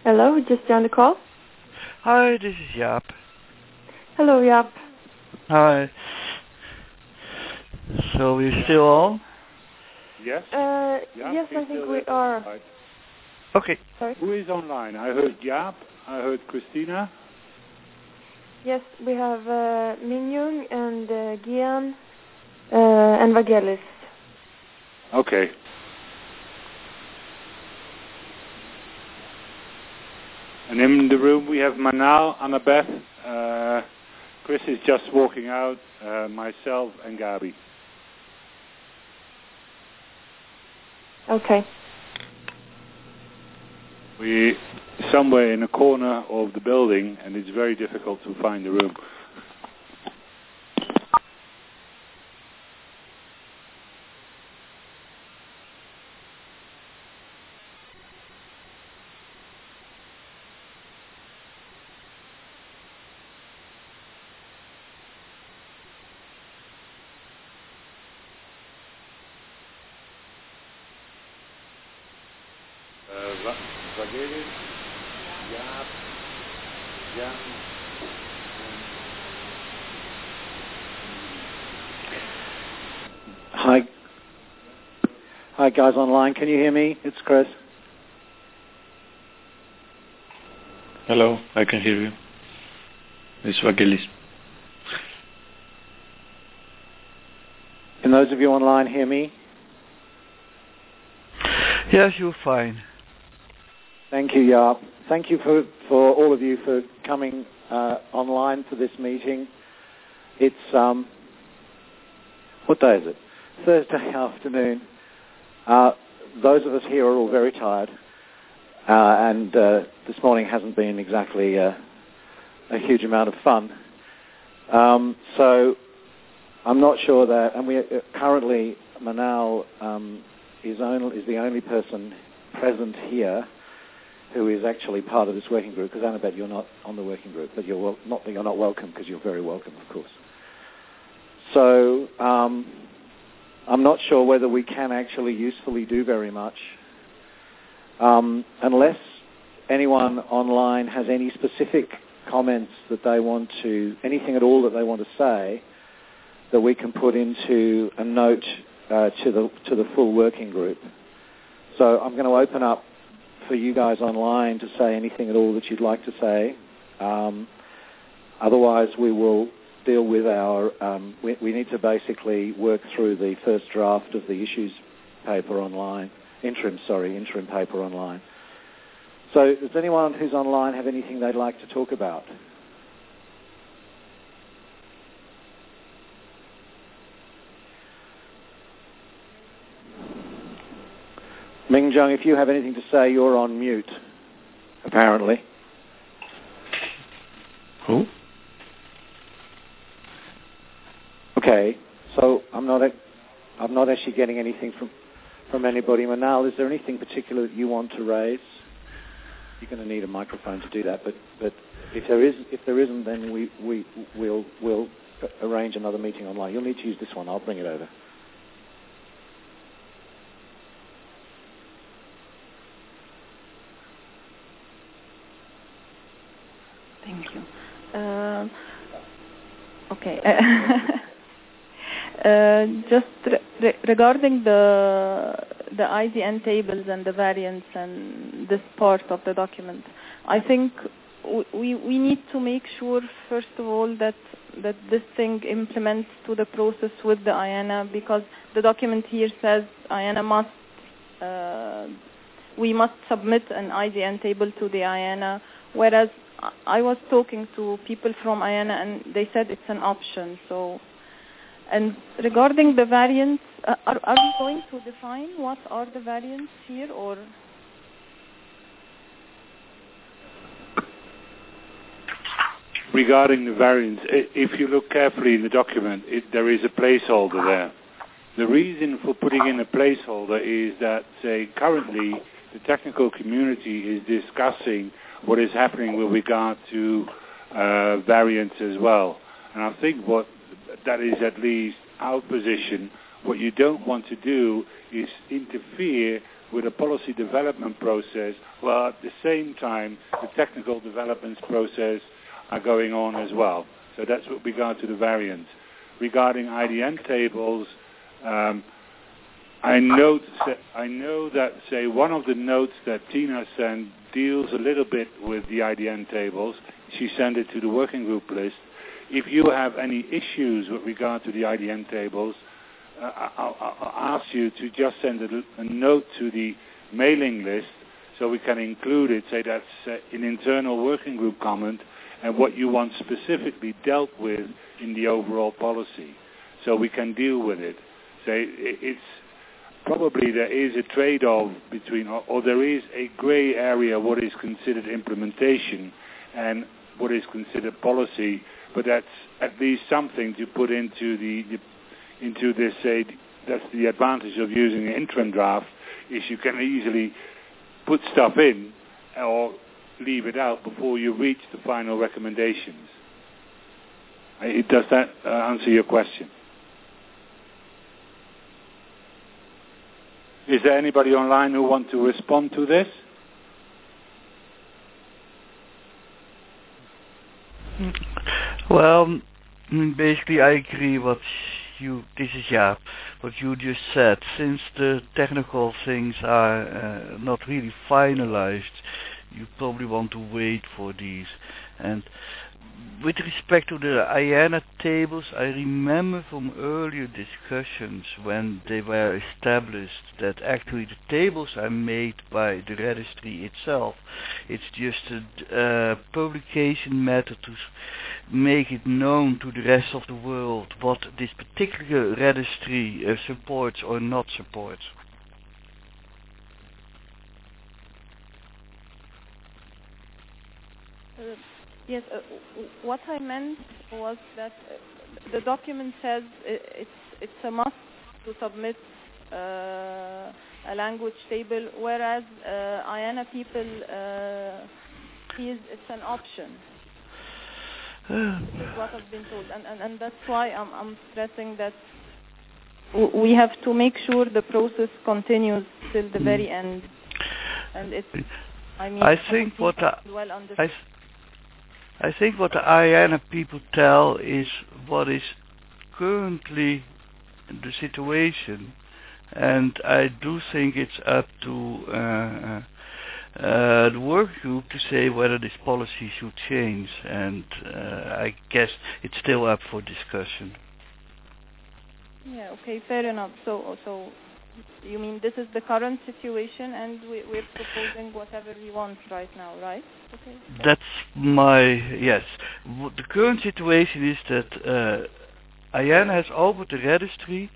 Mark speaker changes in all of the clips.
Speaker 1: Hello, just joined the call.
Speaker 2: Hi, this is Jaap.
Speaker 1: Hello, Jaap.
Speaker 2: Hi. So we're still on?
Speaker 3: Yes?
Speaker 1: Yes, I think we are.
Speaker 3: Right.
Speaker 2: Okay.
Speaker 1: Sorry?
Speaker 3: Who is online? I heard Jaap. I heard Christina.
Speaker 1: Yes, we have Minyoung and Gian and Vangelis.
Speaker 3: Okay. And in the room we have Manal, Annabeth, Chris is just walking out, myself and Gabi.
Speaker 1: Okay.
Speaker 3: We're somewhere in a corner of the building and it's very difficult to find the room. Vangelis, Jaap, Jan,
Speaker 4: Hi guys online, can you hear me? It's Chris.
Speaker 5: Hello, I can hear you. It's Vangelis.
Speaker 4: Can those of you online hear me?
Speaker 2: Yes, you're fine.
Speaker 4: Thank you, Jaap. Thank you for all of you for coming online for this meeting. It's, what day is it? Thursday afternoon. Those of us here are all very tired, and this morning hasn't been exactly a huge amount of fun. So I'm not sure that, and we currently Manal is the only person present here who is actually part of this working group, because Annabeth, you're not on the working group, but you're not welcome, because you're very welcome, of course. So I'm not sure whether we can actually usefully do very much, unless anyone online has any specific comments that they want to, anything at all that they want to say, that we can put into a note to the full working group. So I'm going to open up for you guys online to say anything at all that you'd like to say. Otherwise, we will deal with our... we need to basically work through the first draft of the issues paper online, interim paper online. So does anyone who's online have anything they'd like to talk about? Minyoung, if you have anything to say, you're on mute, apparently.
Speaker 5: Who?
Speaker 4: Okay, so I'm not actually getting anything from anybody. Manal, is there anything particular that you want to raise? You're going to need a microphone to do that, but if there isn't, then we'll arrange another meeting online. You'll need to use this one. I'll bring it over.
Speaker 6: Thank you. Okay. Just regarding the IDN tables and the variants and this part of the document, I think we need to make sure, first of all, that this thing implements to the process with the IANA, because the document here says IANA we must submit an IDN table to the IANA, whereas I was talking to people from IANA and they said it's an option. So, and regarding the variants, are we going to define what are the variants here, or?
Speaker 3: Regarding the variants, if you look carefully in the document, there is a placeholder there. The reason for putting in a placeholder is that, say, currently the technical community is discussing what is happening with regard to variants as well. And I think that is at least our position What you don't want to do is interfere with a policy development process, while at the same time the technical developments process are going on as well. So that's with regard to the variants. Regarding IDN tables, I know that, say, one of the notes that Tina sent deals a little bit with the IDN tables. She sent it to the working group list. If you have any issues with regard to the IDN tables, I'll ask you to just send a note to the mailing list so we can include it, say that's an internal working group comment and what you want specifically dealt with in the overall policy, so we can deal with it. Say it's probably there is a trade-off between, or there is a gray area what is considered implementation and what is considered policy, but that's at least something to put into this, say, that's the advantage of using an interim draft, is you can easily put stuff in or leave it out before you reach the final recommendations. Does that answer your question? Is there anybody online who wants to respond to this?
Speaker 2: Well, basically I agree what you just said. Since the technical things are not really finalized, you probably want to wait for these. And with respect to the IANA tables, I remember from earlier discussions when they were established that actually the tables are made by the registry itself. It's just a publication method to make it known to the rest of the world what this particular registry supports or not supports.
Speaker 6: Yes, what I meant was that the document says it's a must to submit a language table, whereas IANA people it's an option. That's what I've been told, and that's why I'm stressing that we have to make sure the process continues till the very end. And
Speaker 2: I think what the IANA people tell is what is currently the situation, and I do think it's up to the work group to say whether this policy should change, and I guess it's still up for discussion.
Speaker 6: Yeah, okay, fair enough. So you mean this is the current situation and we're proposing whatever we want right now, right? Okay.
Speaker 2: That's yes. The current situation is that IANA has opened the registry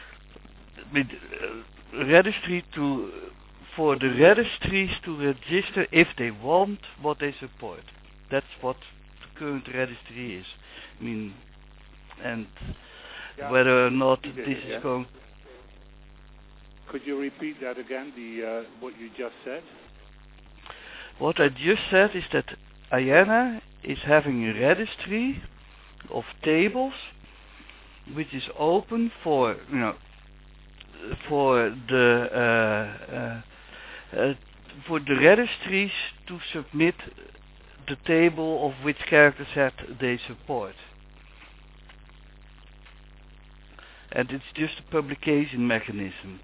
Speaker 2: for the registries to register if they want what they support. That's what the current registry is. I mean, and whether or not this is going.
Speaker 3: Could you repeat that again, what you just said?
Speaker 2: What I just said is that IANA is having a registry of tables which is open for the registries to submit the table of which character set they support. And it's just a publication mechanism.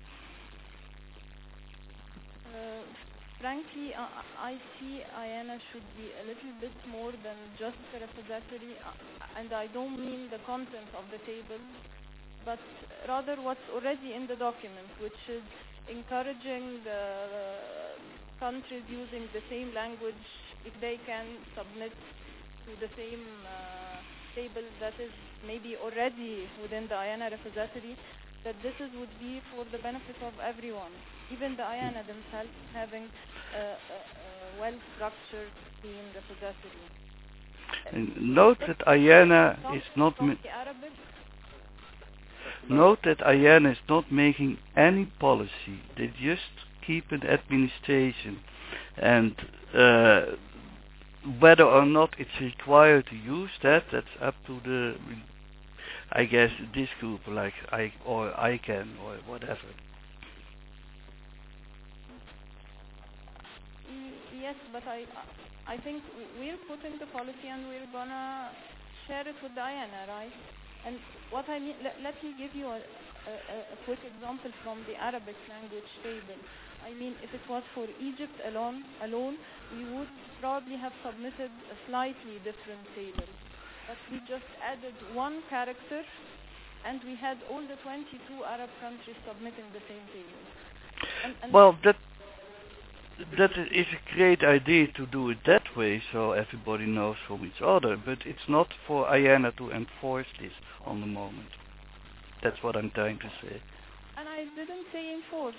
Speaker 6: Frankly, I see IANA should be a little bit more than just a repository, and I don't mean the content of the table, but rather what's already in the document, which is encouraging the countries using the same language, if they can submit to the same table that is maybe already within the IANA repository, that this would be for the benefit of everyone, even the IANA themselves having a well-structured team repository.
Speaker 2: Note that IANA is not making any policy. They just keep an administration, and whether or not it's required to use that's up to I guess this group, like ICANN or whatever.
Speaker 6: Yes, but I think we're putting the policy and we're gonna share it with Diana, right? And what I mean, let me give you a quick example from the Arabic language table. I mean, if it was for Egypt alone, we would probably have submitted a slightly different table. But we just added one character, and we had all the 22 Arab countries submitting the same table. And
Speaker 2: well, that is a great idea to do it that way, so everybody knows from each other. But it's not for IANA to enforce this on the moment. That's what I'm trying to say.
Speaker 6: And I didn't say enforce.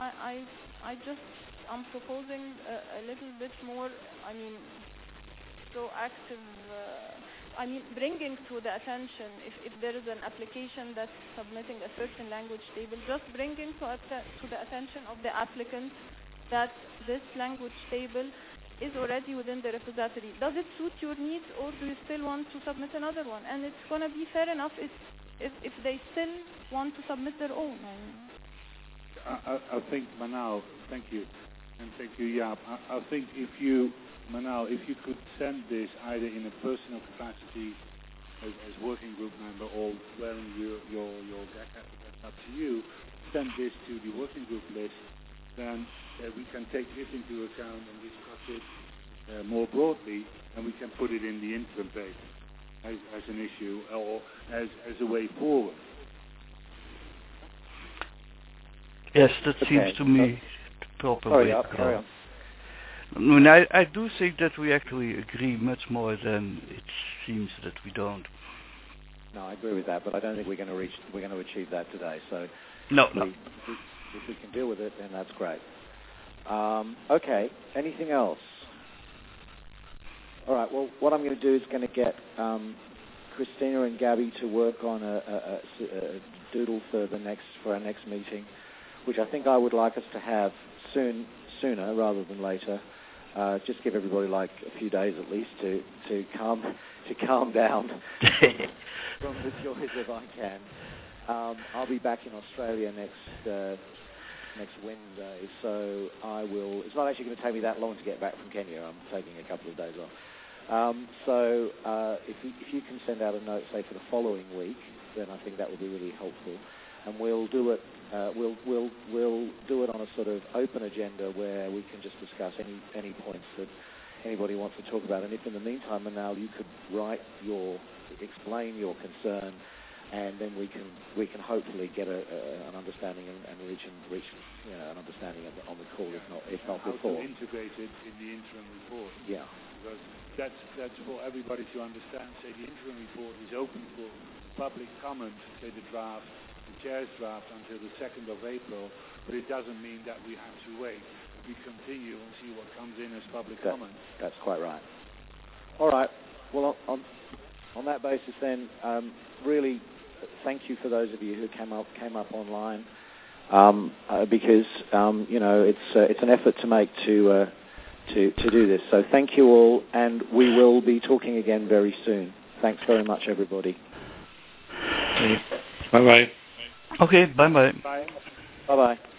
Speaker 6: I'm proposing a little bit more, I mean, proactive, bringing to the attention, if there is an application that's submitting a certain language table, just bringing to the attention of the applicant that this language table is already within the repository. Does it suit your needs, or do you still want to submit another one? And it's going to be fair enough if they still want to submit their own.
Speaker 3: I think, Manal, thank you, and thank you, Jaap. I think if you could send this either in a personal capacity as working group member or wearing your GAC hat, that's up to you, send this to the working group list, then we can take this into account and discuss it more broadly, and we can put it in the interim phase as an issue or as a way forward.
Speaker 2: Yes, that seems to me the proper way to go.
Speaker 4: Carry on.
Speaker 2: I mean, I do think that we actually agree much more than it seems that we don't.
Speaker 4: No, I agree with that, but I don't think we're going to achieve that today. So
Speaker 2: No.
Speaker 4: If we can deal with it, then that's great. Okay. Anything else? All right. Well, what I'm going to do is going to get Christina and Gabby to work on a doodle for our next meeting, which I think I would like us to have sooner rather than later. Just give everybody like a few days at least to calm down from the joys of ICANN. I'll be back in Australia next Wednesday, so I will. It's not actually going to take me that long to get back from Kenya. I'm taking a couple of days off. So if you can send out a note, say for the following week, then I think that would be really helpful. And we'll do it. We'll do it on a sort of open agenda where we can just discuss any points that anybody wants to talk about. And if in the meantime, Manal, you could explain your concern, and then we can hopefully get an understanding and reach an understanding on the call, if not before.
Speaker 3: How to integrate it in the interim report.
Speaker 4: Yeah.
Speaker 3: Because that's for everybody to understand. Say the interim report is open for public comment. Say the chair's draft until the 2nd of April, but it doesn't mean that we have to wait. We continue and see what comes in as public comment.
Speaker 4: That's quite right. All right. Well, on that basis, then, really, thank you for those of you who came up online, because it's an effort to make to do this. So thank you all, and we will be talking again very soon. Thanks very much, everybody.
Speaker 5: Bye bye.
Speaker 2: Okay, bye bye.
Speaker 3: Bye.
Speaker 4: Bye bye.